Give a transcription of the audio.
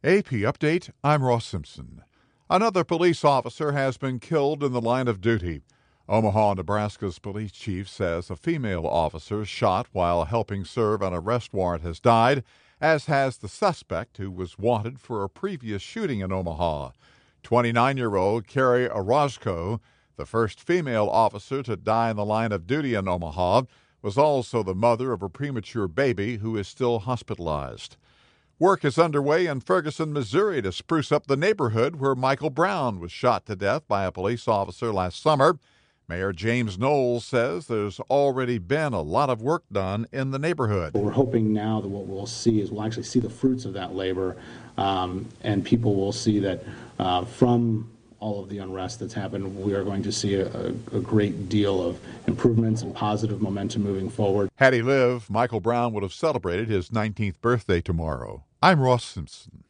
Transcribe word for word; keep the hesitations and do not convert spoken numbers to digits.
A P Update, I'm Ross Simpson. Another police officer has been killed in the line of duty. Omaha, Nebraska's police chief says a female officer shot while helping serve an arrest warrant has died, as has the suspect who was wanted for a previous shooting in Omaha. twenty-nine-year-old Carrie Orozco, the first female officer to die in the line of duty in Omaha, was also the mother of a premature baby who is still hospitalized. Work is underway in Ferguson, Missouri to spruce up the neighborhood where Michael Brown was shot to death by a police officer last summer. Mayor James Knowles says there's already been a lot of work done in the neighborhood. We're hoping now that what we'll see is we'll actually see the fruits of that labor, um, and people will see that uh, from all of the unrest that's happened, we are going to see a, a great deal of improvements and positive momentum moving forward. Had he lived, Michael Brown would have celebrated his nineteenth birthday tomorrow. I'm Ross Simpson.